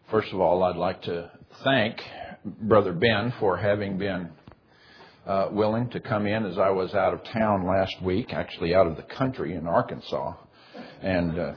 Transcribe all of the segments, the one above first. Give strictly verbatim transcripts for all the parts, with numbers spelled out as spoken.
First of all, I'd like to thank Brother Ben for having been uh, willing to come in as I was out of town last week, actually out of the country in Arkansas. And uh,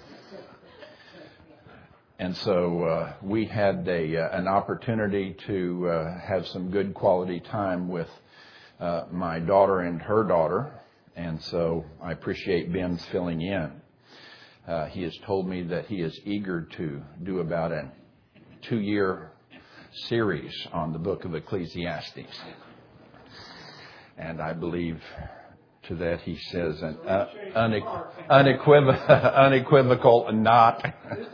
and so uh, we had a uh, an opportunity to uh, have some good quality time with uh, my daughter and her daughter. And so I appreciate Ben's filling in. Uh, he has told me that he is eager to do about a two-year series on the book of Ecclesiastes. And I believe to that he says an uh, unequ- unequivocal, unequivocal not.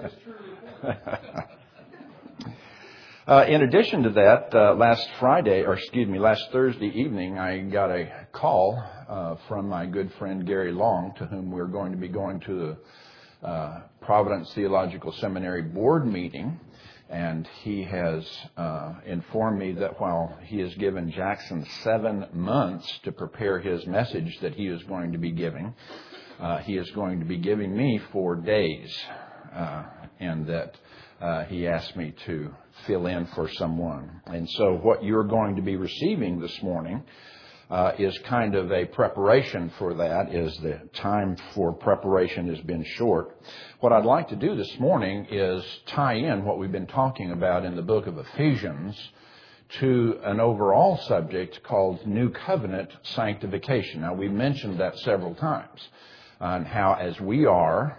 uh, in addition to that, uh, last Friday, or excuse me, last Thursday evening, I got a call uh, from my good friend Gary Long, to whom we're going to be going to the Uh, Providence Theological Seminary board meeting, and he has uh, informed me that while he has given Jackson seven months to prepare his message that he is going to be giving, uh, he is going to be giving me four days, uh, and that uh, he asked me to fill in for someone. And so what you're going to be receiving this morning Uh, is kind of a preparation for that, is the time for preparation has been short. What I'd like to do this morning is tie in what we've been talking about in the book of Ephesians to an overall subject called New Covenant Sanctification. Now, we mentioned that several times, on how as we are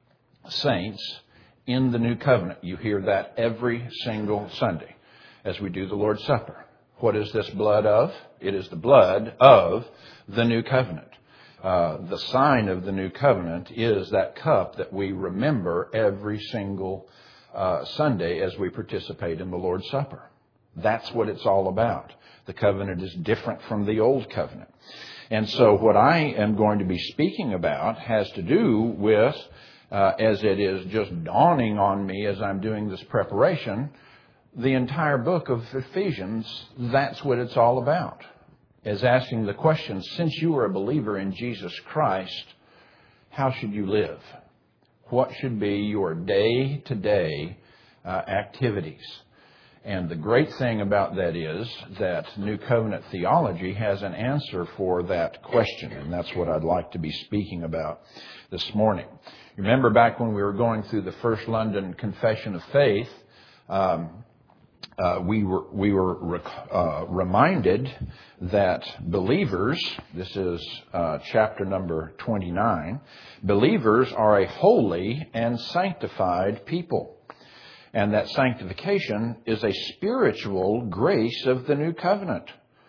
saints in the New Covenant, you hear that every single Sunday as we do the Lord's Supper. What is this blood of? It is the blood of the New Covenant. Uh, the sign of the New Covenant is that cup that we remember every single uh, Sunday as we participate in the Lord's Supper. That's what it's all about. The covenant is different from the Old Covenant. And so what I am going to be speaking about has to do with, uh, as it is just dawning on me as I'm doing this preparation, the entire book of Ephesians. That's what it's all about, is asking the question, since you are a believer in Jesus Christ, how should you live? What should be your day-to-day uh, activities? And the great thing about that is that New Covenant theology has an answer for that question, and that's what I'd like to be speaking about this morning. Remember back when we were going through the First London Confession of Faith, um, Uh, we were we were uh, reminded that believers, this is uh, chapter number twenty-nine, believers are a holy and sanctified people. And that sanctification is a spiritual grace of the new covenant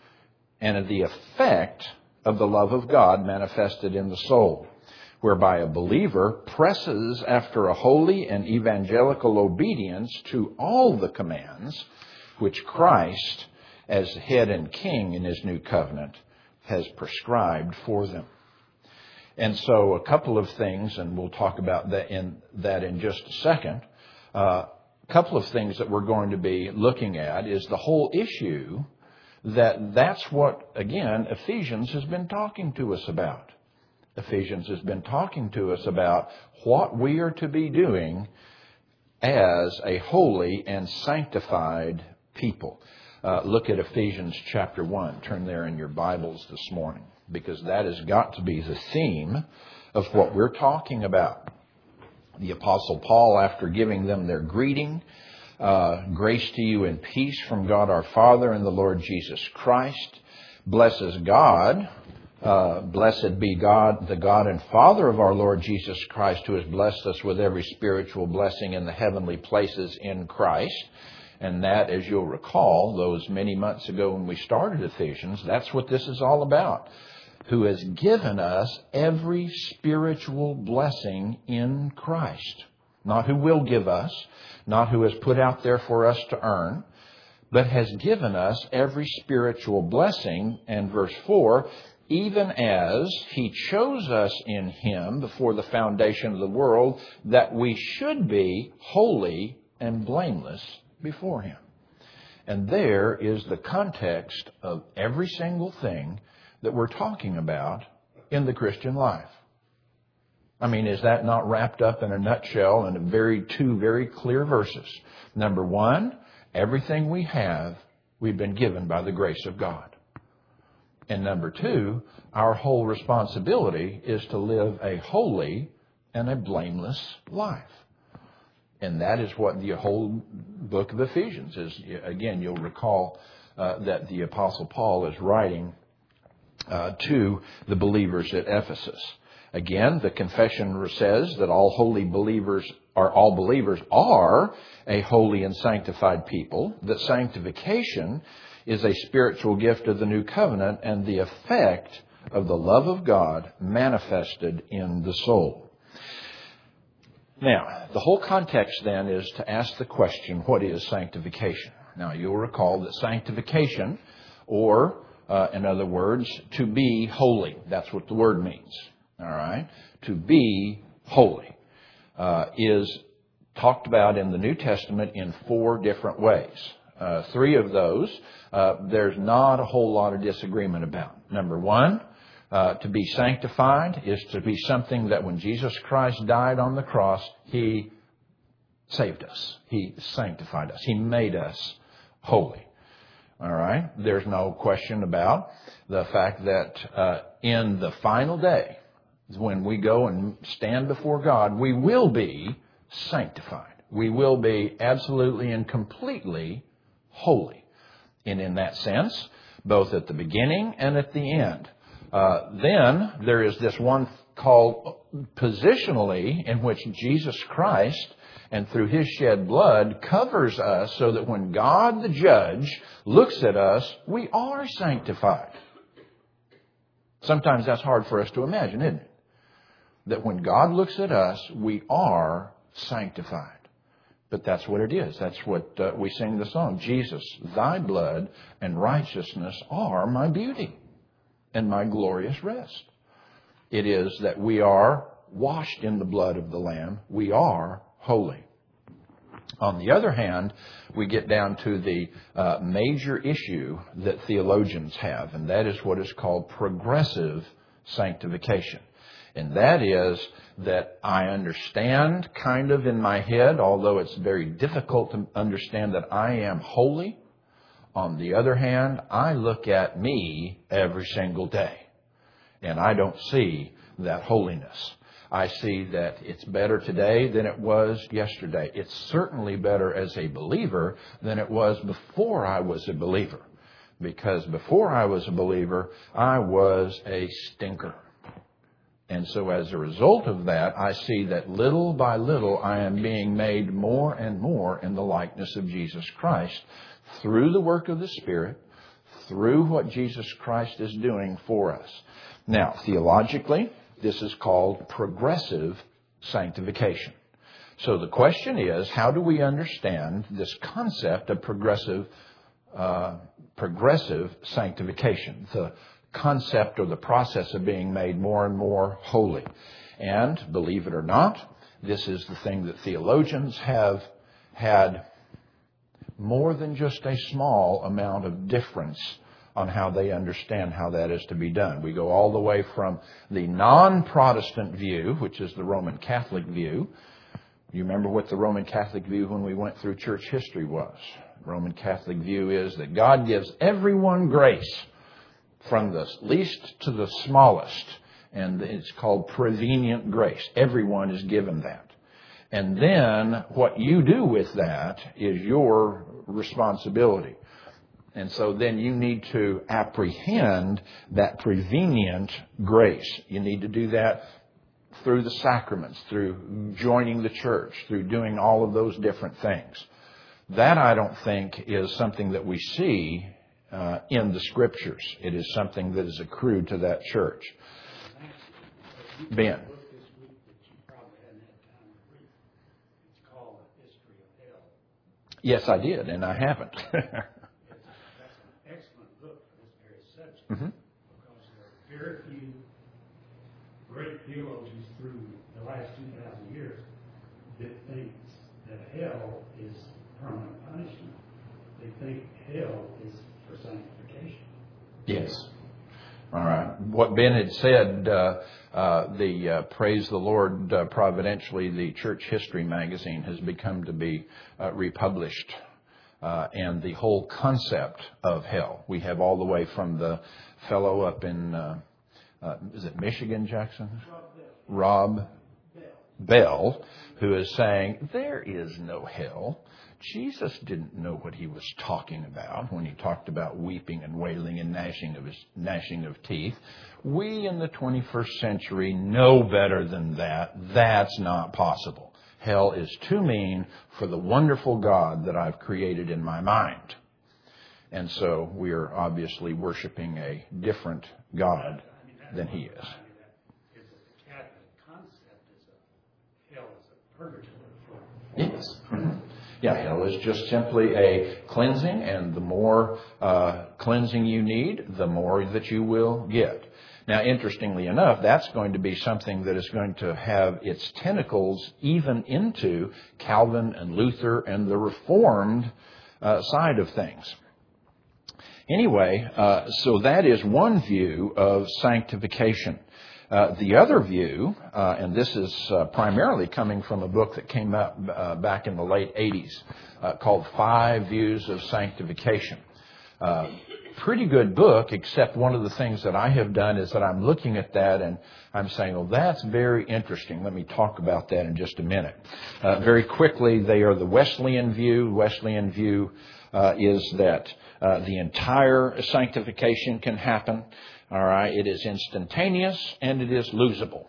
and the effect of the love of God manifested in the soul, whereby a believer presses after a holy and evangelical obedience to all the commands which Christ, as head and king in his new covenant, has prescribed for them. And so a couple of things, and we'll talk about that in, that in just a second, uh, a couple of things that we're going to be looking at is the whole issue that that's what, again, Ephesians has been talking to us about. Ephesians has been talking to us about what we are to be doing as a holy and sanctified people. Uh, look at Ephesians chapter one. Turn there in your Bibles this morning, because that has got to be the theme of what we're talking about. The Apostle Paul, after giving them their greeting, uh, grace to you and peace from God our Father and the Lord Jesus Christ, blesses God. Uh, blessed be God, the God and Father of our Lord Jesus Christ, who has blessed us with every spiritual blessing in the heavenly places in Christ. And that, as you'll recall, those many months ago when we started Ephesians, that's what this is all about. Who has given us every spiritual blessing in Christ. Not who will give us, not who has put out there for us to earn, but has given us every spiritual blessing. And verse four, even as he chose us in him before the foundation of the world, that we should be holy and blameless before him. And there is the context of every single thing that we're talking about in the Christian life. I mean, is that not wrapped up in a nutshell in a very two very clear verses? Number one, everything we have, we've been given by the grace of God. And number two, our whole responsibility is to live a holy and a blameless life. And that is what the whole book of Ephesians is. Again, you'll recall uh, that the Apostle Paul is writing uh, to the believers at Ephesus. Again, the confession says that all holy believers are all believers are a holy and sanctified people. That sanctification is a spiritual gift of the new covenant and the effect of the love of God manifested in the soul. Now, the whole context then is to ask the question, what is sanctification? Now, you'll recall that sanctification, or uh, in other words, to be holy, that's what the word means. All right? To be holy uh, is talked about in the New Testament in four different ways. Uh, three of those, uh, there's not a whole lot of disagreement about. Number one, uh, to be sanctified is to be something that when Jesus Christ died on the cross, He saved us. He sanctified us. He made us holy. All right? There's no question about the fact that uh, in the final day, when we go and stand before God, we will be sanctified. We will be absolutely and completely holy. And in that sense, both at the beginning and at the end. Uh, then there is this one called positionally, in which Jesus Christ and through His shed blood covers us so that when God the judge looks at us, we are sanctified. Sometimes that's hard for us to imagine, isn't it? That when God looks at us, we are sanctified. But that's what it is. That's what uh, we sing the song. Jesus, Thy blood and righteousness are my beauty and my glorious rest. It is that we are washed in the blood of the Lamb. We are holy. On the other hand, we get down to the uh, major issue that theologians have, and that is what is called progressive sanctification. And that is that I understand kind of in my head, although it's very difficult to understand that I am holy. On the other hand, I look at me every single day, and I don't see that holiness. I see that it's better today than it was yesterday. It's certainly better as a believer than it was before I was a believer. Because before I was a believer, I was a stinker. And so as a result of that, I see that little by little I am being made more and more in the likeness of Jesus Christ through the work of the Spirit, through what Jesus Christ is doing for us. Now, theologically, this is called progressive sanctification. So the question is, how do we understand this concept of progressive, uh, progressive sanctification? The concept or the process of being made more and more holy. And believe it or not, this is the thing that theologians have had more than just a small amount of difference on how they understand how that is to be done. We go all the way from the non-Protestant view, which is the Roman Catholic view. You remember what the Roman Catholic view when we went through church history was. The Roman Catholic view is that God gives everyone grace, from the least to the smallest, and it's called prevenient grace. Everyone is given that. And then what you do with that is your responsibility. And so then you need to apprehend that prevenient grace. You need to do that through the sacraments, through joining the church, through doing all of those different things. That, I don't think, is something that we see Uh, in the Scriptures. It is something that is accrued to that church. Ben. Yes, I did, and I haven't. It's an excellent book for this very subject, mm-hmm. because there are very few great theologians through the last two thousand years that think that hell is permanent punishment. They think hell is for sanctification. Yes. All right. What Ben had said uh, Uh, the uh, Praise the Lord, uh, providentially, the Church History magazine has become to be uh, republished. Uh, and the whole concept of hell. We have all the way from the fellow up in, uh, uh, is it Michigan, Jackson? Rob Bell, who is saying, there is no hell. Jesus didn't know what he was talking about when he talked about weeping and wailing and gnashing of his, gnashing of teeth. We in the twenty-first century know better than that. That's not possible. Hell is too mean for the wonderful God that I've created in my mind. And so we are obviously worshiping a different God than he is. It's a Catholic concept is a hell is a purgatory for Yes. Yeah, hell is just simply a cleansing, and the more uh, cleansing you need, the more that you will get. Now, interestingly enough, that's going to be something that is going to have its tentacles even into Calvin and Luther and the Reformed uh, side of things. Anyway, uh, so that is one view of sanctification. Uh, the other view, uh, and this is uh, primarily coming from a book that came out uh, back in the late eighties uh, called Five Views of Sanctification. Uh, pretty good book, except one of the things that I have done is that I'm looking at that and I'm saying, well, that's very interesting. Let me talk about that in just a minute. Uh, very quickly, they are the Wesleyan view. Wesleyan view uh, is that uh, the entire sanctification can happen. All right, it is instantaneous and it is losable.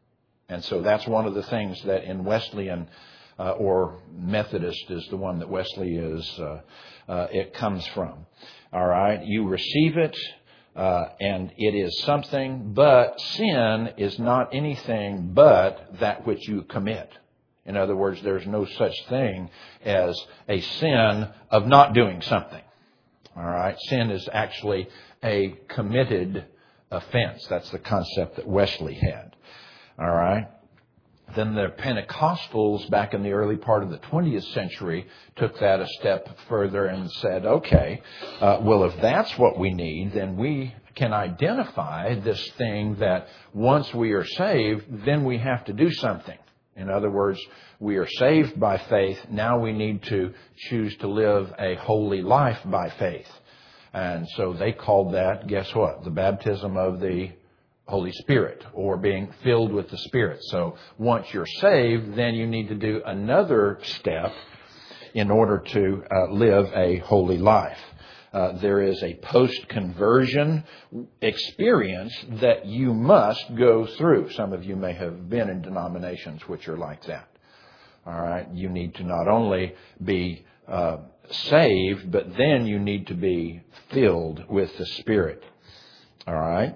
And so that's one of the things that in Wesleyan uh, or Methodist is the one that Wesley is, uh, uh, it comes from. All right, you receive it uh, and it is something, but sin is not anything but that which you commit. In other words, there's no such thing as a sin of not doing something. All right, sin is actually a committed offense. That's the concept that Wesley had. All right. Then the Pentecostals back in the early part of the twentieth century took that a step further and said, okay, uh, well, if that's what we need, then we can identify this thing that once we are saved, then we have to do something. In other words, we are saved by faith. Now we need to choose to live a holy life by faith. And so they called that, guess what? The baptism of the Holy Spirit, or being filled with the Spirit. So once you're saved, then you need to do another step in order to uh, live a holy life. Uh, there is a post-conversion experience that you must go through. Some of you may have been in denominations which are like that. All right. You need to not only be uh, saved, but then you need to be filled with the Spirit. All right.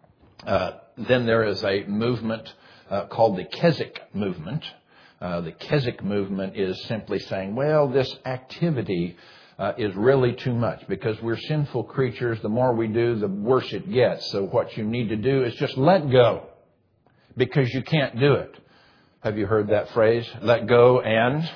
Uh, then there is a movement uh, called the Keswick movement. Uh, the Keswick movement is simply saying, well, this activity uh, is really too much because we're sinful creatures. The more we do, the worse it gets. So what you need to do is just let go because you can't do it. Have you heard that phrase? Let go and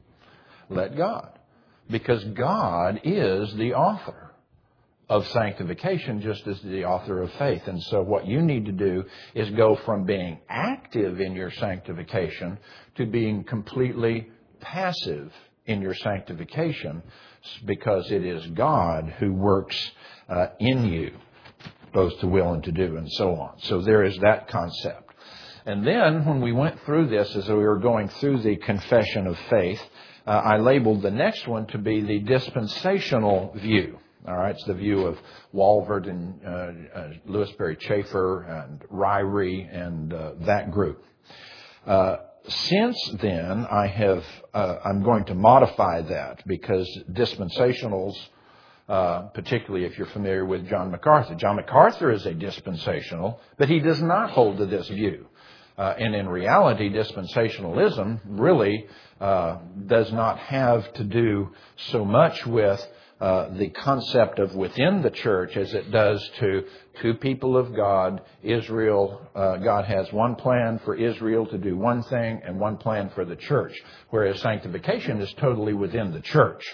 let God. Because God is the author of sanctification, just as the author of faith. And so what you need to do is go from being active in your sanctification to being completely passive in your sanctification, because it is God who works uh, in you, both to will and to do, and so on. So there is that concept. And then when we went through this, as we were going through the confession of faith, uh, I labeled the next one to be the dispensational view. All right, it's the view of Walvoord and uh, uh, Louis Berry Chafer and Ryrie and uh, that group. Uh, since then, I have uh, I'm going to modify that, because dispensationals, uh, particularly if you're familiar with John MacArthur, John MacArthur is a dispensational, but he does not hold to this view. Uh, and in reality, dispensationalism really uh, does not have to do so much with Uh, the concept of within the church as it does to two people of God. Israel, uh, God has one plan for Israel to do one thing and one plan for the church, whereas sanctification is totally within the church.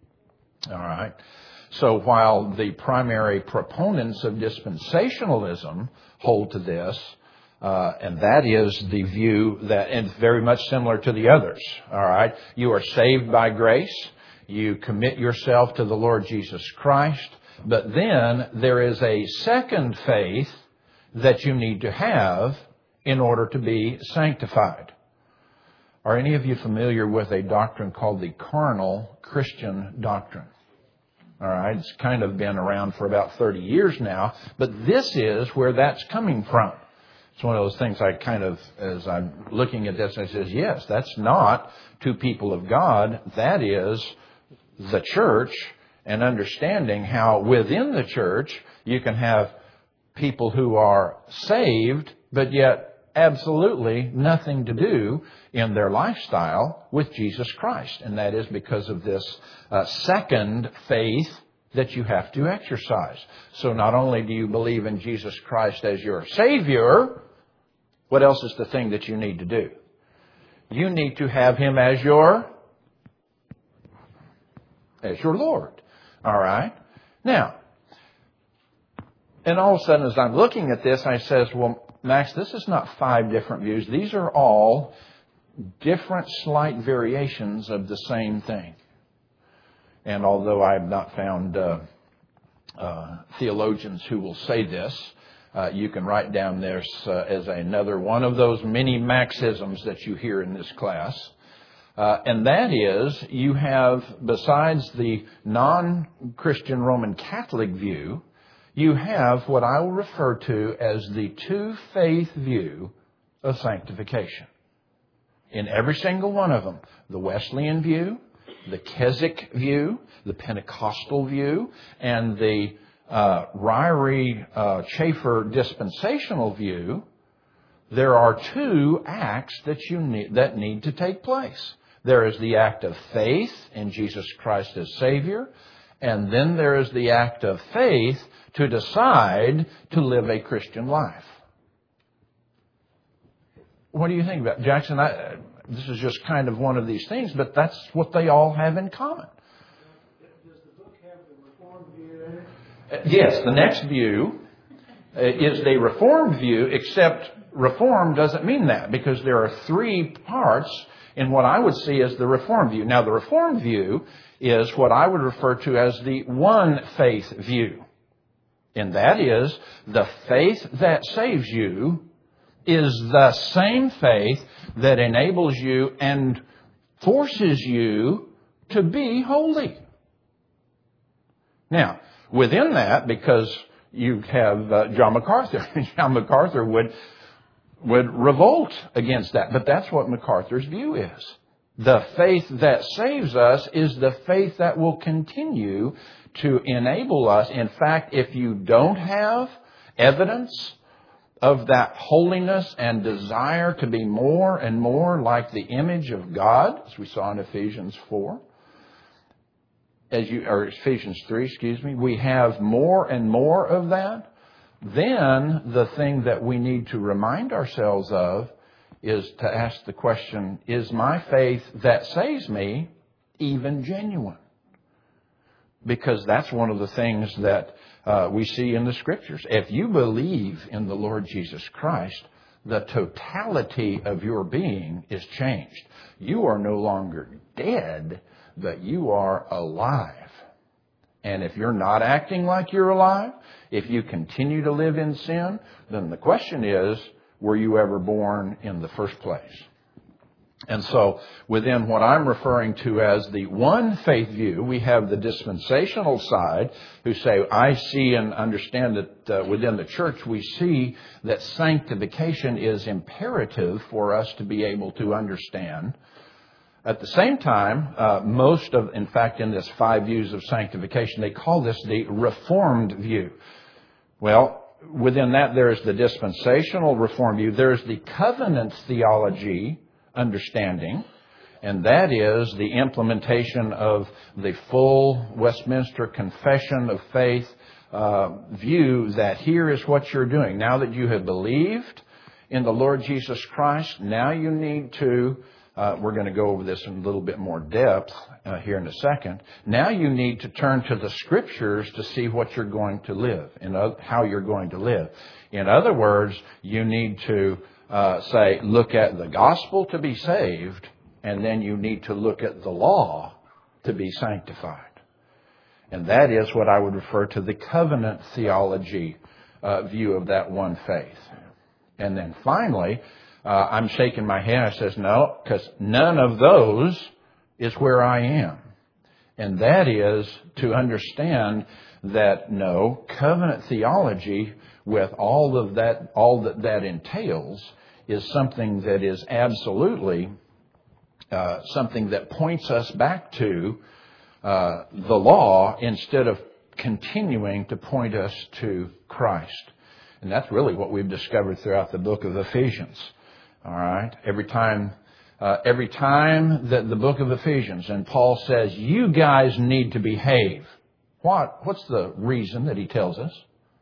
All right. So while the primary proponents of dispensationalism hold to this, Uh, and that is the view that, and very much similar to the others. All right. You are saved by grace. You commit yourself to the Lord Jesus Christ. But then there is a second faith that you need to have in order to be sanctified. Are any of you familiar with a doctrine called the carnal Christian doctrine? All right. It's kind of been around for about thirty years now. But this is where that's coming from. It's one of those things I kind of, as I'm looking at this, I says, yes, that's not two people of God. That is the church, and understanding how within the church you can have people who are saved, but yet absolutely nothing to do in their lifestyle with Jesus Christ. And that is because of this uh, second faith that you have to exercise. So not only do you believe in Jesus Christ as your Savior, what else is the thing that you need to do? You need to have Him as your, as your Lord. All right? Now, and all of a sudden as I'm looking at this, I says, well, Max, this is not five different views. These are all different slight variations of the same thing. And although I have not found uh, uh, theologians who will say this, uh, you can write down this uh, as another one of those many Maxisms that you hear in this class. Uh, and that is, you have, besides the non-Christian Roman Catholic view, you have what I will refer to as the two-faith view of sanctification. In every single one of them, the Wesleyan view, the Keswick view, the Pentecostal view, and the uh, Ryrie uh, Chafer dispensational view, there are two acts that you need, that need to take place. There is the act of faith in Jesus Christ as Savior, and then there is the act of faith to decide to live a Christian life. What do you think about it? Jackson? I, this is just kind of one of these things, but that's what they all have in common. Does the book have the Reformed view in it? Uh, yes, the next view uh, is the Reformed view, except Reformed doesn't mean that, because there are three parts in what I would see as the Reformed view. Now, the Reformed view is what I would refer to as the one faith view. And that is, the faith that saves you is the same faith that enables you and forces you to be holy. Now, within that, because you have uh, John MacArthur, John MacArthur would would revolt against that. But that's what MacArthur's view is. The faith that saves us is the faith that will continue to enable us. In fact, if you don't have evidence of that holiness and desire to be more and more like the image of God, as we saw in Ephesians four, as you, or Ephesians three, excuse me, we have more and more of that, then the thing that we need to remind ourselves of is to ask the question, is my faith that saves me even genuine? Because that's one of the things that uh, we see in the Scriptures. If you believe in the Lord Jesus Christ, the totality of your being is changed. You are no longer dead, but you are alive. And if you're not acting like you're alive, if you continue to live in sin, then the question is, were you ever born in the first place? And so within what I'm referring to as the one faith view, we have the dispensational side who say, I see and understand that uh, within the church we see that sanctification is imperative for us to be able to understand. At the same time, uh, most of, in fact, in this five views of sanctification, they call this the Reformed view. Well, within that there is the dispensational Reformed view. There is the covenant theology understanding, and that is the implementation of the full Westminster Confession of Faith uh, view that here is what you're doing. Now that you have believed in the Lord Jesus Christ, now you need to Uh, we're going to go over this in a little bit more depth uh, here in a second. Now you need to turn to the Scriptures to see what you're going to live and how you're going to live. In other words, you need to uh, say, look at the gospel to be saved, and then you need to look at the law to be sanctified. And that is what I would refer to the covenant theology uh, view of that one faith. And then finally, uh, I'm shaking my head. I says, no, because none of those is where I am. And that is to understand that, no, covenant theology with all of that, all that that entails is something that is absolutely uh, something that points us back to uh, the law instead of continuing to point us to Christ. And that's really what we've discovered throughout the book of Ephesians. All right. Every time, uh, every time that the book of Ephesians and Paul says, you guys need to behave. What? What's the reason that he tells us?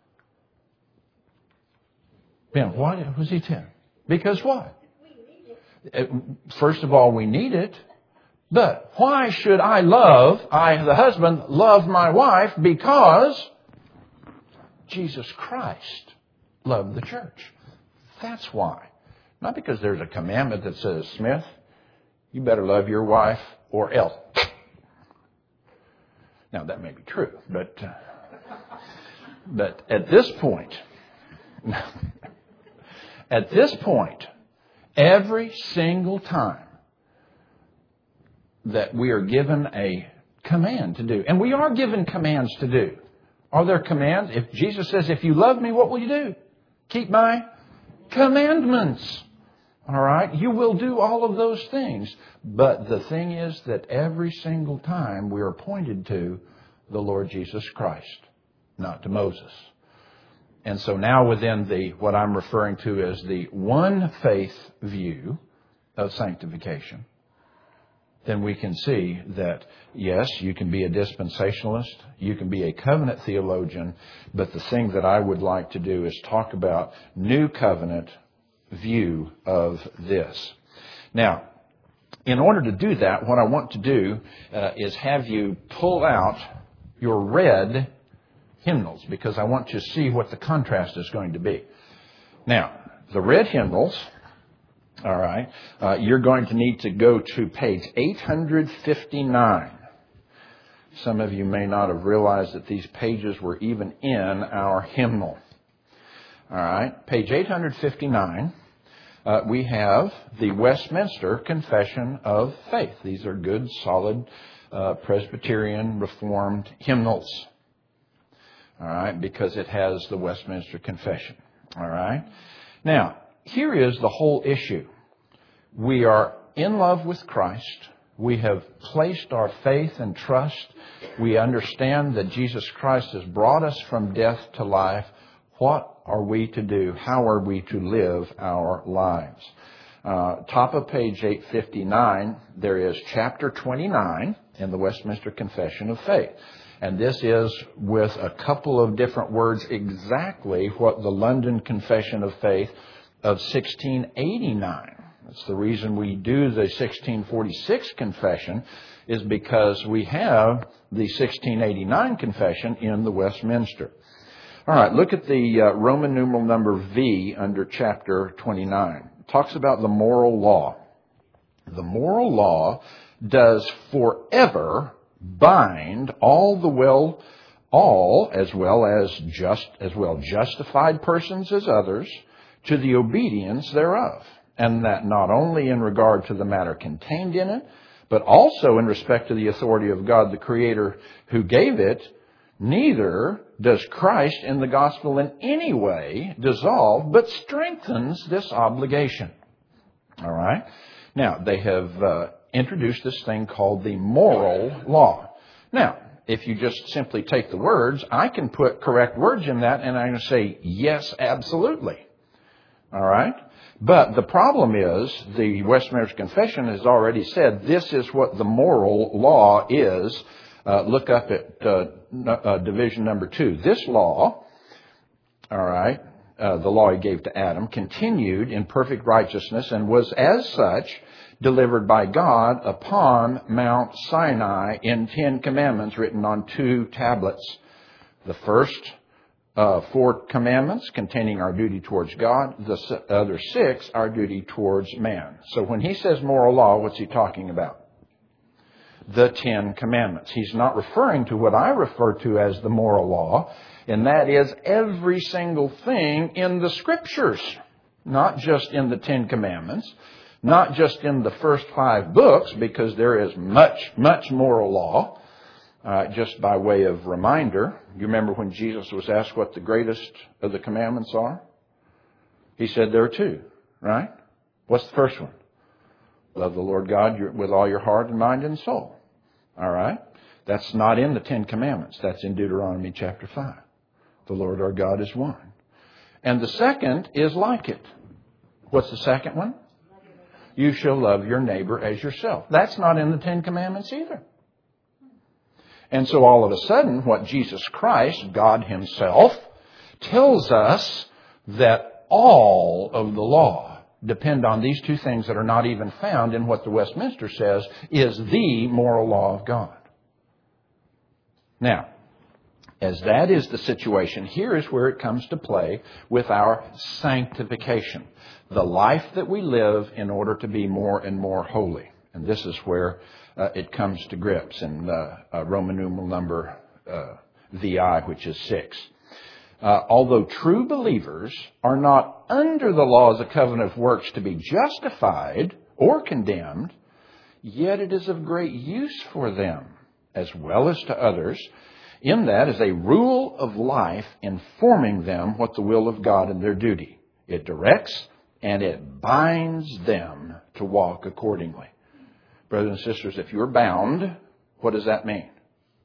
Ben, why was he telling? Because what? First of all, we need it. But why should I love, I, the husband, love my wife? Because Jesus Christ loved the church. That's why. Not because there's a commandment that says, Smith, you better love your wife or else. Now, that may be true, but uh, but at this point, at this point, every single time that we are given a command to do, and we are given commands to do. Are there commands? If Jesus says, if you love me, what will you do? Keep my commandments. All right? You will do all of those things. But the thing is that every single time we are pointed to the Lord Jesus Christ, not to Moses. And so now within the what I'm referring to as the one faith view of sanctification, then we can see that, yes, you can be a dispensationalist, you can be a covenant theologian, but the thing that I would like to do is talk about new covenant view of this. Now, in order to do that, what I want to do uh, is have you pull out your red hymnals, because I want to see what the contrast is going to be. Now, the red hymnals, all right, uh, you're going to need to go to page eight fifty-nine. Some of you may not have realized that these pages were even in our hymnal. All right, page eight fifty-nine, uh, we have the Westminster Confession of Faith. These are good, solid uh, Presbyterian Reformed hymnals. All right, because it has the Westminster Confession. All right. Now, here is the whole issue. We are in love with Christ. We have placed our faith and trust. We understand that Jesus Christ has brought us from death to life. What are we to do? How are we to live our lives? Uh, top of page eight fifty-nine, there is chapter twenty-nine in the Westminster Confession of Faith. And this is, with a couple of different words, exactly what the London Confession of Faith of sixteen eighty-nine. That's the reason we do the sixteen forty-six confession, is because we have the sixteen eighty-nine confession in the Westminster. All right, look at the uh, Roman numeral number V under chapter twenty-nine. It talks about the moral law. The moral law does forever bind all the well, all as well as just as well justified persons as others to the obedience thereof, and that not only in regard to the matter contained in it, but also in respect to the authority of God, the Creator who gave it. Neither does Christ in the gospel in any way dissolve, but strengthens this obligation. All right. Now, they have uh, introduced this thing called the moral law. Now, if you just simply take the words, I can put correct words in that, and I'm going to say, yes, absolutely. All right? But the problem is, the Westminster Confession has already said this is what the moral law is. Uh, look up at uh, uh, division number two. This law, all right, uh, the law he gave to Adam, continued in perfect righteousness and was as such delivered by God upon Mount Sinai in Ten Commandments written on two tablets. The first uh, four commandments containing our duty towards God, the other six, our duty towards man. So when he says moral law, what's he talking about? The Ten Commandments. He's not referring to what I refer to as the moral law, and that is every single thing in the Scriptures, not just in the Ten Commandments, not just in the first five books, because there is much, much moral law. Uh, just by way of reminder, you remember when Jesus was asked what the greatest of the commandments are? He said there are two, right? What's the first one? Love the Lord God with all your heart and mind and soul. All right? That's not in the Ten Commandments. That's in Deuteronomy chapter five. The Lord our God is one. And the second is like it. What's the second one? You shall love your neighbor as yourself. That's not in the Ten Commandments either. And so all of a sudden, what Jesus Christ, God Himself, tells us that all of the law depend on these two things that are not even found in what the Westminster says is the moral law of God. Now, as that is the situation, here is where it comes to play with our sanctification. The life that we live in order to be more and more holy. And this is where uh, it comes to grips in uh, uh, Roman numeral number uh, V I, which is six. Uh, although true believers are not under the law of the covenant of works to be justified or condemned, yet it is of great use for them, as well as to others, in that as a rule of life informing them what the will of God and their duty. It directs and it binds them to walk accordingly. Brothers and sisters, if you're bound, what does that mean?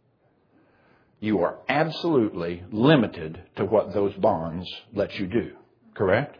You are absolutely limited to what those bonds let you do. Correct?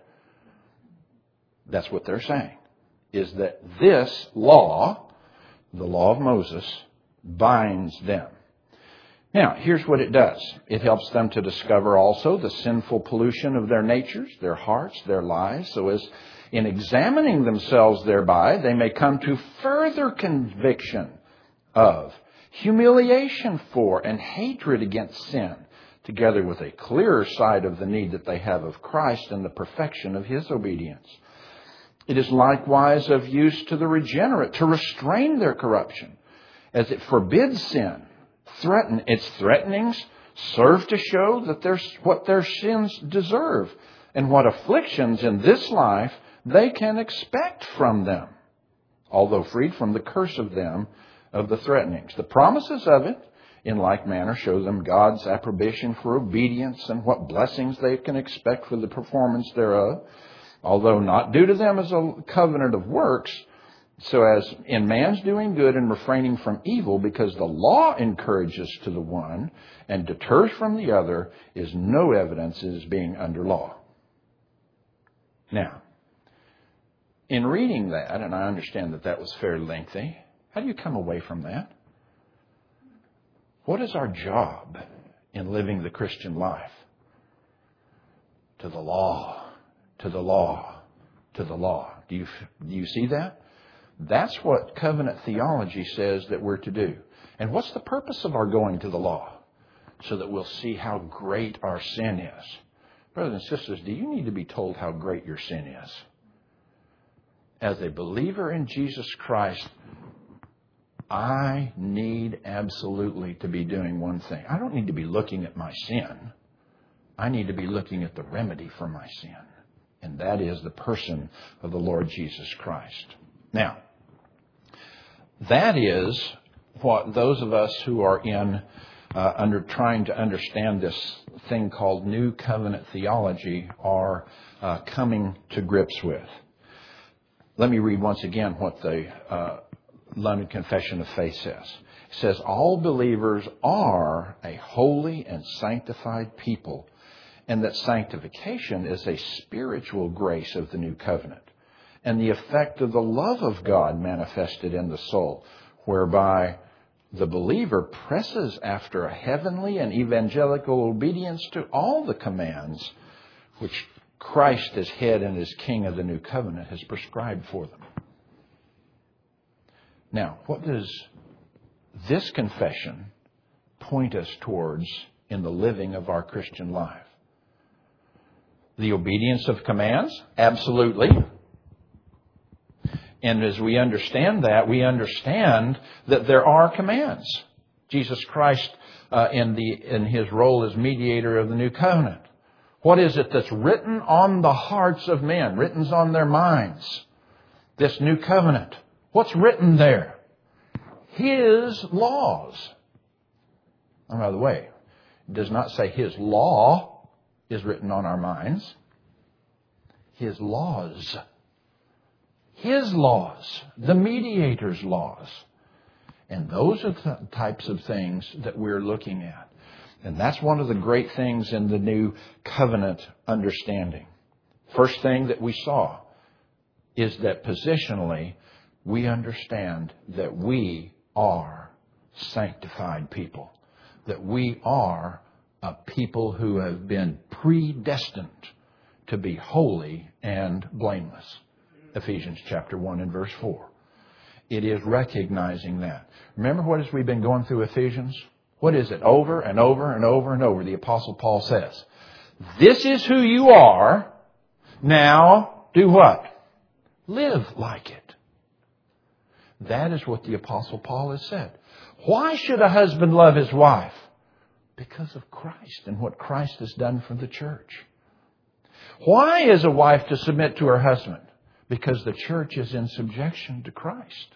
That's what they're saying. Is that this law, the law of Moses, binds them. Now, here's what it does. It helps them to discover also the sinful pollution of their natures, their hearts, their lives, so as in examining themselves thereby, they may come to further conviction of, humiliation for, and hatred against sin, together with a clearer sight of the need that they have of Christ and the perfection of His obedience. It is likewise of use to the regenerate to restrain their corruption, as it forbids sin. Threaten its threatenings serve to show that there's what their sins deserve and what afflictions in this life they can expect from them, although freed from the curse of them of the threatenings. The promises of it, in like manner, show them God's approbation for obedience and what blessings they can expect for the performance thereof, although not due to them as a covenant of works, so as in man's doing good and refraining from evil, because the law encourages to the one and deters from the other, is no evidence it is being under law. Now, in reading that, and I understand that that was fairly lengthy, how do you come away from that? What is our job in living the Christian life? To the law, to the law, to the law. Do you, do you see that? That's what covenant theology says that we're to do. And what's the purpose of our going to the law? So that we'll see how great our sin is. Brothers and sisters, do you need to be told how great your sin is? As a believer in Jesus Christ, I need absolutely to be doing one thing. I don't need to be looking at my sin. I need to be looking at the remedy for my sin. And that is the person of the Lord Jesus Christ. Now, that is what those of us who are in uh, under trying to understand this thing called New Covenant theology are uh, coming to grips with. Let me read once again what the uh, London Confession of Faith says. It says, all believers are a holy and sanctified people, and that sanctification is a spiritual grace of the new covenant, and the effect of the love of God manifested in the soul, whereby the believer presses after a heavenly and evangelical obedience to all the commands which Christ as head and as king of the new covenant has prescribed for them. Now, what does this confession point us towards in the living of our Christian life? The obedience of commands? Absolutely. And as we understand that, we understand that there are commands. Jesus Christ, uh, in the in His role as mediator of the new covenant. What is it that's written on the hearts of men, written on their minds? This new covenant. What's written there? His laws. And by the way, it does not say His law is written on our minds. His laws. His laws. The mediator's laws. And those are the types of things that we're looking at. And that's one of the great things in the new covenant understanding. First thing that we saw is that positionally we understand that we are sanctified people. That we are a people who have been predestined to be holy and blameless. Ephesians chapter one and verse four. It is recognizing that. Remember what has we been going through Ephesians? What is it? Over and over and over and over. The Apostle Paul says, this is who you are. Now do what? Live like it. That is what the Apostle Paul has said. Why should a husband love his wife? Because of Christ and what Christ has done for the church. Why is a wife to submit to her husband? Because the church is in subjection to Christ.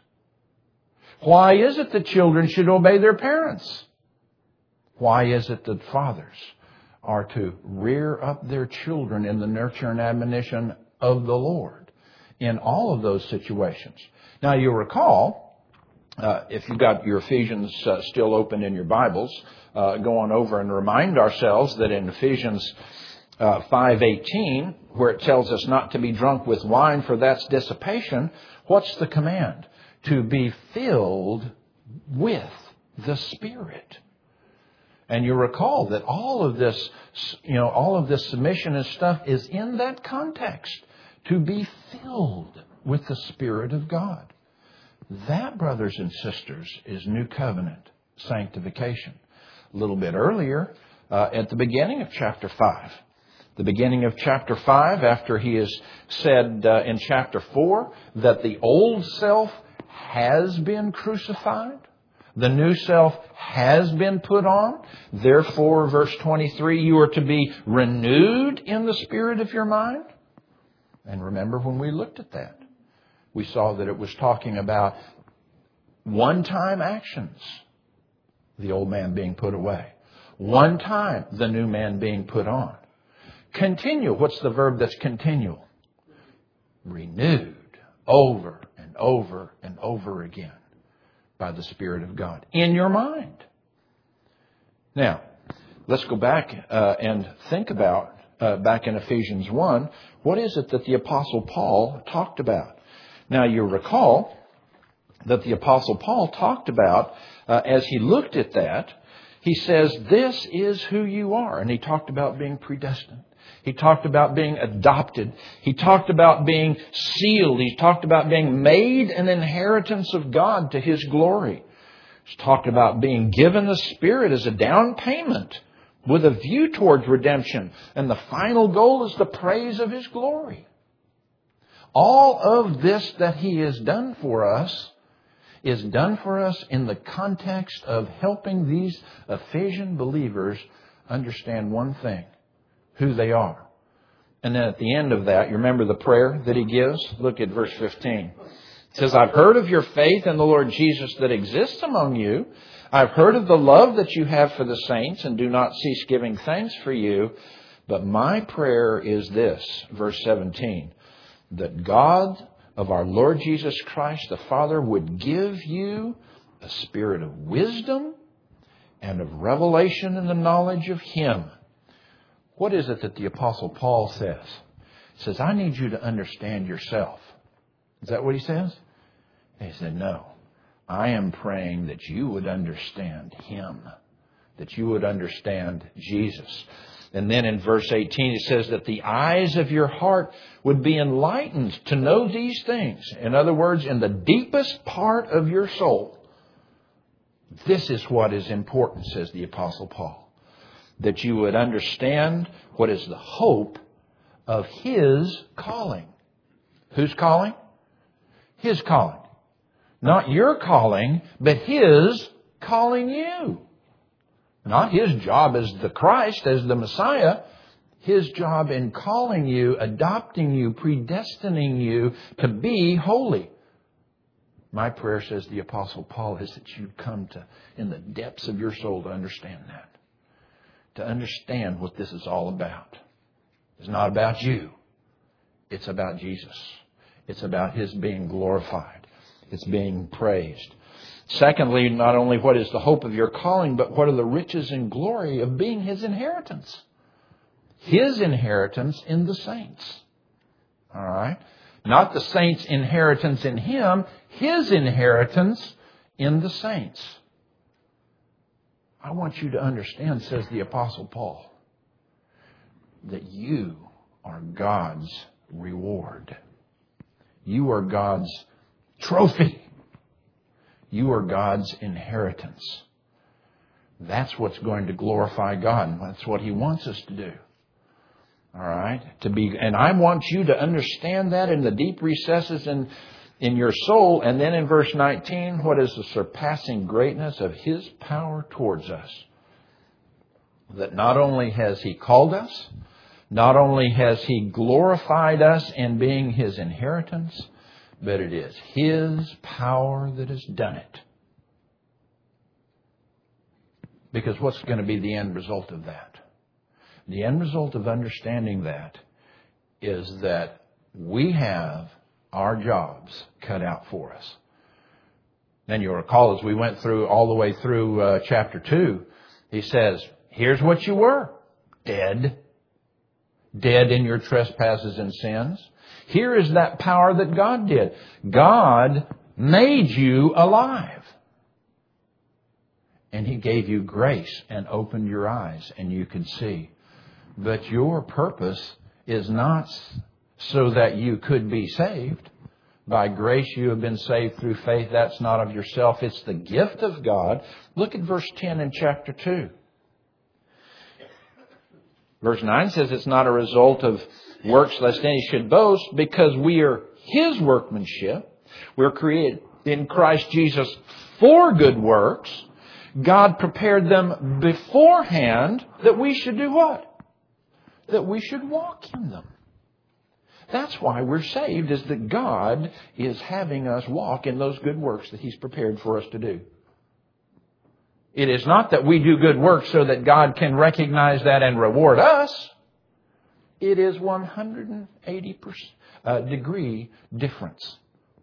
Why is it that children should obey their parents? Why is it that fathers are to rear up their children in the nurture and admonition of the Lord in all of those situations? Now, you'll recall, uh, if you've got your Ephesians uh, still open in your Bibles, uh, go on over and remind ourselves that in Ephesians uh, five eighteen, where it tells us not to be drunk with wine, for that's dissipation, what's the command? To be filled with the Spirit. And you recall that all of this, you know, all of this submission and stuff is in that context. To be filled with the Spirit of God. That, brothers and sisters, is New Covenant sanctification. A little bit earlier, uh, at the beginning of chapter five. The beginning of chapter five, after he has said uh, in chapter four that the old self has been crucified. The new self has been put on. Therefore, verse twenty-three, you are to be renewed in the spirit of your mind. And remember when we looked at that, we saw that it was talking about one-time actions. The old man being put away. One time, the new man being put on. Continue. What's the verb that's continual? Renewed over and over and over again by the Spirit of God in your mind. Now, let's go back uh, and think about, uh, back in Ephesians one, what is it that the Apostle Paul talked about? Now, you recall that the Apostle Paul talked about, uh, as he looked at that, he says, this is who you are. And he talked about being predestined. He talked about being adopted. He talked about being sealed. He talked about being made an inheritance of God to His glory. He's talked about being given the Spirit as a down payment with a view towards redemption. And the final goal is the praise of His glory. All of this that He has done for us is done for us in the context of helping these Ephesian believers understand one thing. Who they are. And then at the end of that, you remember the prayer that he gives? Look at verse fifteen. It says, I've heard of your faith in the Lord Jesus that exists among you. I've heard of the love that you have for the saints and do not cease giving thanks for you. But my prayer is this, verse seventeen, that God of our Lord Jesus Christ, the Father, would give you a spirit of wisdom and of revelation in the knowledge of Him. What is it that the Apostle Paul says? He says, I need you to understand yourself. Is that what he says? And he said, no. I am praying that you would understand Him. That you would understand Jesus. And then in verse eighteen, it says that the eyes of your heart would be enlightened to know these things. In other words, in the deepest part of your soul, this is what is important, says the Apostle Paul. That you would understand what is the hope of His calling. Whose calling? His calling. Not your calling, but His calling you. Not His job as the Christ, as the Messiah. His job in calling you, adopting you, predestining you to be holy. My prayer, says the Apostle Paul, is that you'd come to, in the depths of your soul, to understand that. To understand what this is all about. It's not about you. It's about Jesus. It's about His being glorified. It's being praised. Secondly, not only what is the hope of your calling, but what are the riches and glory of being His inheritance. His inheritance in the saints. All right? Not the saints' inheritance in Him, His inheritance in the saints. I want you to understand, says the Apostle Paul, that you are God's reward. You are God's trophy. You are God's inheritance. That's what's going to glorify God. And that's what He wants us to do. All right? To be, and I want you to understand that in the deep recesses in, in your soul. And then in verse nineteen, what is the surpassing greatness of His power towards us? That not only has He called us, not only has He glorified us in being His inheritance, but it is His power that has done it. Because what's going to be the end result of that? The end result of understanding that is that we have our jobs cut out for us. Then you'll recall as we went through all the way through uh, chapter two, he says, here's what you were. Dead. Dead in your trespasses and sins. Here is that power that God did. God made you alive. And He gave you grace and opened your eyes and you could see. But your purpose is not so that you could be saved. By grace you have been saved through faith. That's not of yourself. It's the gift of God. Look at verse ten in chapter two. Verse nine says it's not a result of works lest any should boast, because we are His workmanship. We're created in Christ Jesus for good works. God prepared them beforehand that we should do what? That we should walk in them. That's why we're saved, is that God is having us walk in those good works that He's prepared for us to do. It is not that we do good works so that God can recognize that and reward us. It is one hundred eighty degree difference.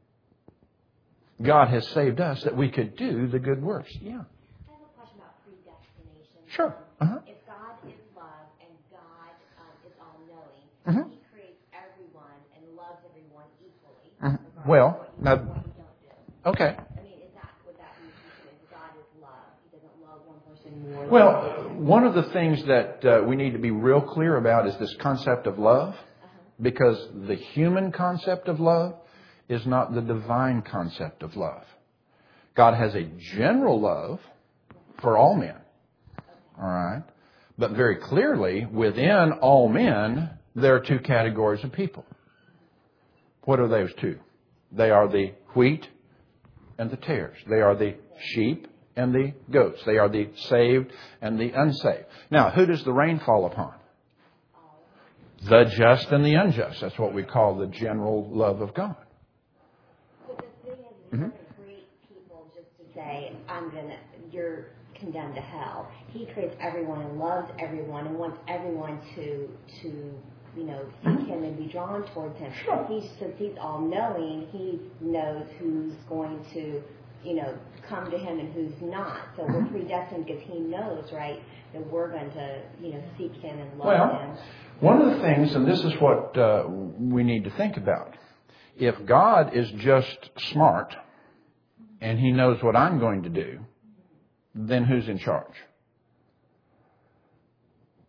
God has saved us that we could do the good works. Yeah. I have a question about predestination. Sure. Uh-huh. If God is love and God um, is all-knowing, Uh-huh. He creates everyone and loves everyone equally. Uh-huh. regardless Well, of what you, now- what you don't do. Okay. I mean, is that would that be true? God is love. He doesn't love one person more. Well, than others. one of the things that uh, we need to be real clear about is this concept of love. Because the human concept of love is not the divine concept of love. God has a general love for all men. All right. But very clearly, within all men, there are two categories of people. What are those two? They are the wheat and the tares. They are the sheep and the goats. They are the saved and the unsaved. Now, who does the rain fall upon? The just and the unjust. That's what we call the general love of God. But the thing is, He doesn't create people just to say, "I'm gonna, you're condemned to hell." He creates everyone and loves everyone and wants everyone to, to, you know, seek Him and be drawn towards Him. Sure. He, since He's all-knowing, He knows who's going to, you know, come to Him and who's not. So we're predestined because He knows, right, that we're going to, you know, seek Him and love Well, Him. one of the things, and this is what uh, we need to think about, if God is just smart and He knows what I'm going to do, then who's in charge?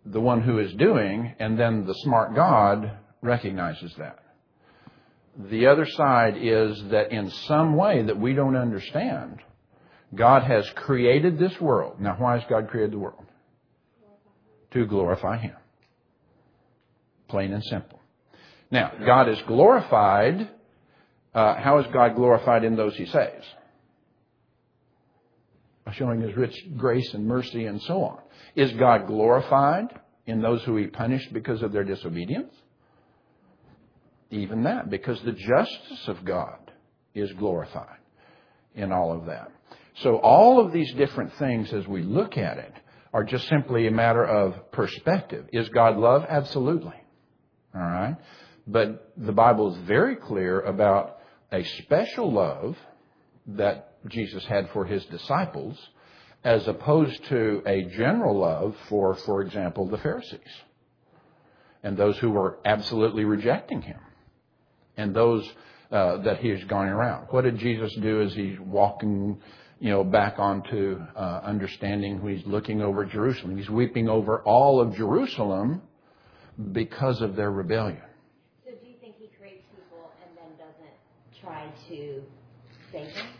the one who is doing, and then the smart God recognizes that. The other side is that in some way that we don't understand, God has created this world. Now, why has God created the world? To glorify Him. Plain and simple. Now, God is glorified. Uh, how is God glorified in those He saves? By showing His rich grace and mercy and so on. Is God glorified in those who He punished because of their disobedience? Even that, because the justice of God is glorified in all of that. So all of these different things, as we look at it, are just simply a matter of perspective. Is God love? Absolutely. All right? But the Bible is very clear about a special love that Jesus had for His disciples, as opposed to a general love for, for example, the Pharisees and those who were absolutely rejecting Him and those uh, that He is going around. What did Jesus do as He's walking, you know, back onto uh, understanding? He's looking over Jerusalem. He's weeping over all of Jerusalem because of their rebellion. So do you think He creates people and then doesn't try to save them?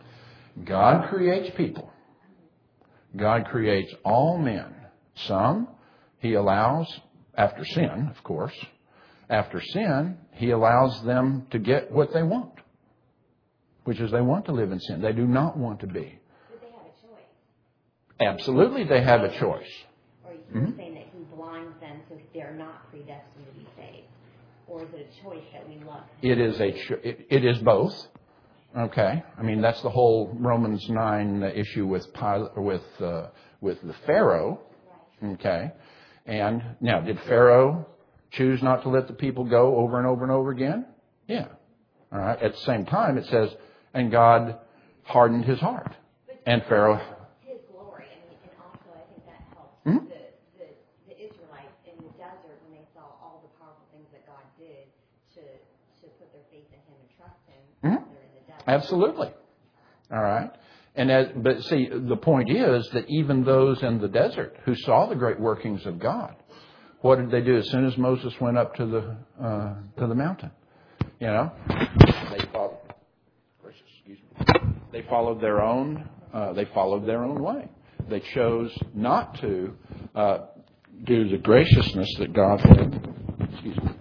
God creates people. God creates all men. Some He allows, after sin, of course, after sin, He allows them to get what they want, which is they want to live in sin. They do not want to be. But they have a choice. Absolutely, they have a choice. Or you're Mm-hmm. saying that He blinds them so they're not predestined to be saved? Or is it a choice that we love? It is a cho- it, it is both. Okay, I mean that's the whole Romans nine issue with Pilate, with uh, with the Pharaoh. Okay, and now did Pharaoh choose not to let the people go over and over and over again? Yeah. All right. At the same time, it says, and God hardened his heart, and Pharaoh. His glory, I mean, and also I think that helps Hmm? the, the the Israelites in the desert when they saw all the powerful things that God did to to put their faith in Him and trust Him. Hmm? They're in the desert. Absolutely. All right. And as, but see, the point is that even those in the desert who saw the great workings of God, what did they do as soon as Moses went up to the uh, to the mountain? You know, they followed. Excuse me. They followed their own. Uh, they followed their own way. They chose not to uh, do the graciousness that God had. Excuse me.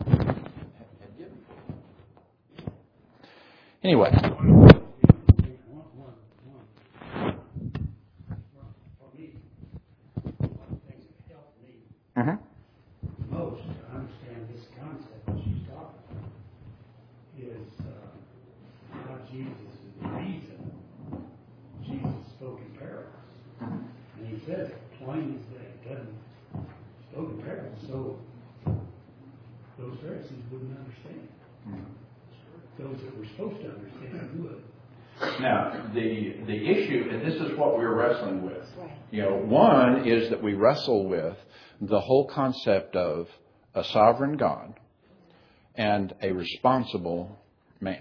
Anyway. One, one, one. For me, one of the things that helped me Uh-huh. most to understand this concept that she's talking about is uh, how Jesus is the reason Jesus spoke in parables. And He says it plain as day. He doesn't spoke in parables, so those Pharisees wouldn't understand. Those that were supposed to understand would. Now, the the issue, and this is what we're wrestling with. Right. You know, one is that we wrestle with the whole concept of a sovereign God and a responsible man.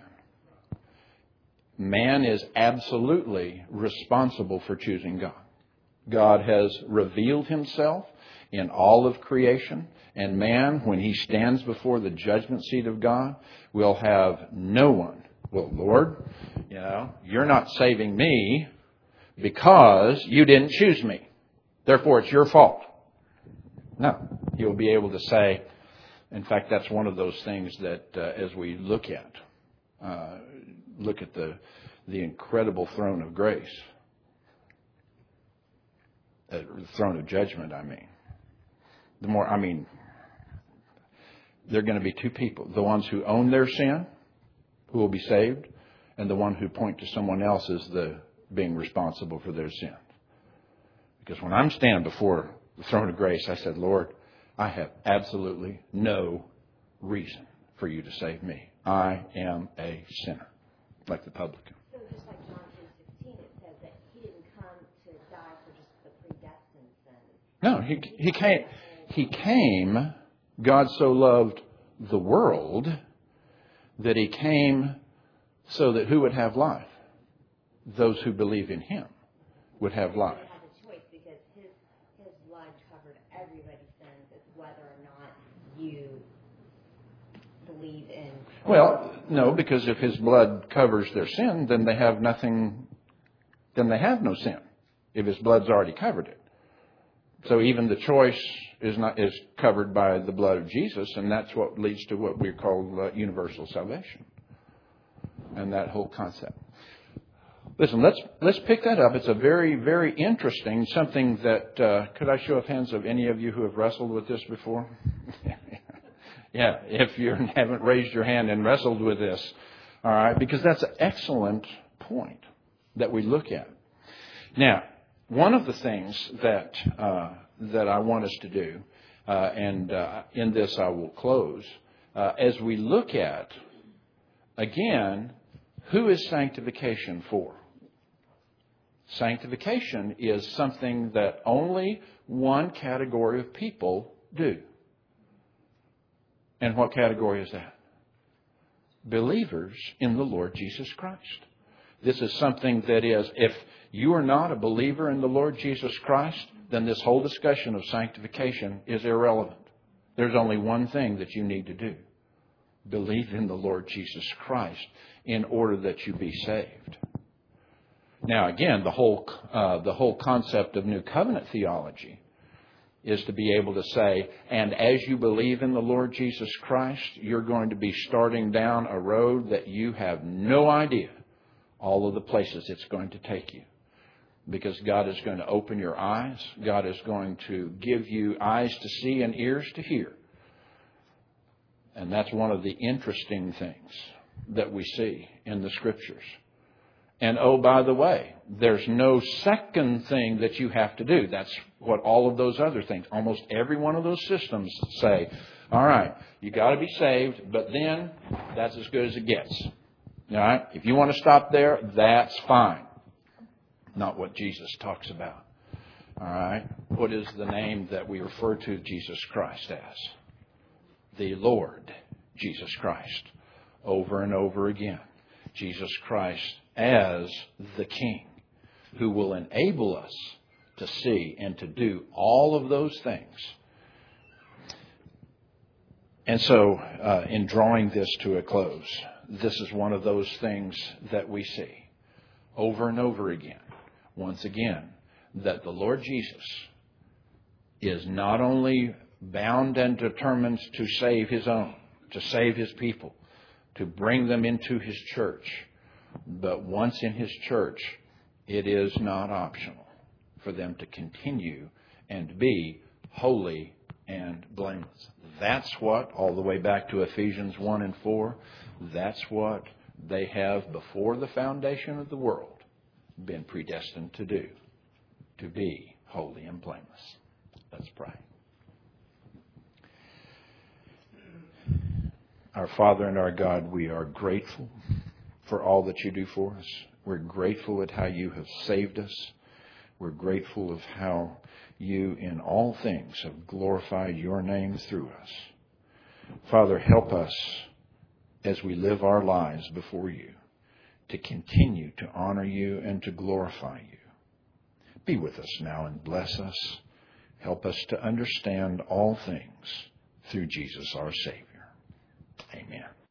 Man is absolutely responsible for choosing God. God has revealed Himself in all of creation, and man, when he stands before the judgment seat of God, will have no one. Well, Lord, you know, you're not saving me because you didn't choose me. Therefore, it's your fault. No, he'll be able to say, in fact, that's one of those things that uh, as we look at, uh, look at the the incredible throne of grace, uh, the throne of judgment, I mean. The more, I mean, there are going to be two people. The ones who own their sin, who will be saved, and the one who point to someone else as the being responsible for their sin. Because when I'm standing before the throne of grace, I said, Lord, I have absolutely no reason for you to save me. I am a sinner, like the publican. So just like John three sixteen, it says that He didn't come to die for just the predestined sins. No, he he came. He came. God so loved the world that He came so that who would have life? Those who believe in Him would have life. He had a choice because His His blood covered everybody's sins. It's whether or not you believe in. Well, no, because if His blood covers their sin, then they have nothing, then they have no sin, if His blood's already covered it. So even the choice is not is covered by the blood of Jesus, and that's what leads to what we call uh, universal salvation, and that whole concept. Listen, let's let's pick that up. It's a very, very interesting, something that, uh, could I show of hands of any of you who have wrestled with this before? Yeah, if you haven't raised your hand and wrestled with this, all right, because that's an excellent point that we look at. Now, one of the things that uh, that I want us to do, uh, and uh, in this I will close, uh, as we look at, again, who is sanctification for? Sanctification is something that only one category of people do. And what category is that? Believers in the Lord Jesus Christ. This is something that is, if you are not a believer in the Lord Jesus Christ, then this whole discussion of sanctification is irrelevant. There's only one thing that you need to do. Believe in the Lord Jesus Christ in order that you be saved. Now, again, the whole uh, the whole concept of New Covenant theology is to be able to say, and as you believe in the Lord Jesus Christ, you're going to be starting down a road that you have no idea all of the places it's going to take you. Because God is going to open your eyes. God is going to give you eyes to see and ears to hear. And that's one of the interesting things that we see in the Scriptures. And oh, by the way, there's no second thing that you have to do. That's what all of those other things, almost every one of those systems say. All right, you got to be saved, but then that's as good as it gets. All right, if you want to stop there, that's fine. Not what Jesus talks about. All right, what is the name that we refer to Jesus Christ as? The Lord Jesus Christ. Over and over again. Jesus Christ as the King, who will enable us to see and to do all of those things. And so, uh, in drawing this to a close, this is one of those things that we see over and over again. Once again, that the Lord Jesus is not only bound and determined to save His own, to save His people, to bring them into His church, but once in His church, it is not optional for them to continue and be holy and blameless. That's what, all the way back to Ephesians one and four, that's what they have before the foundation of the world been predestined to do, to be holy and blameless. Let's pray. Our Father and our God, we are grateful for all that you do for us. We're grateful at how you have saved us. We're grateful of how you in all things have glorified your name through us. Father, help us as we live our lives before you to continue to honor you and to glorify you. Be with us now and bless us. Help us to understand all things through Jesus our Savior. Amen.